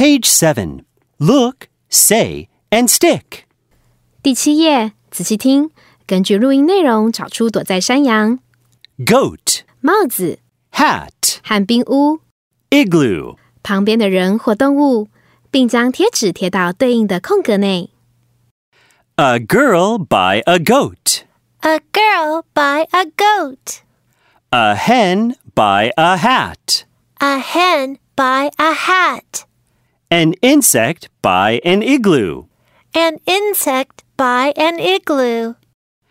Page 7. Look, say, and stick. 第7页，仔细听，根据录音内容找出躲在山羊、 Goat, 帽子 hat, 和冰屋 igloo. 旁边的人或动物，并将贴纸贴到对应的空格内。 A girl by a goat. A girl by a goat. A hen by a hat. A hen by a hat. An insect by an igloo. An insect by an igloo.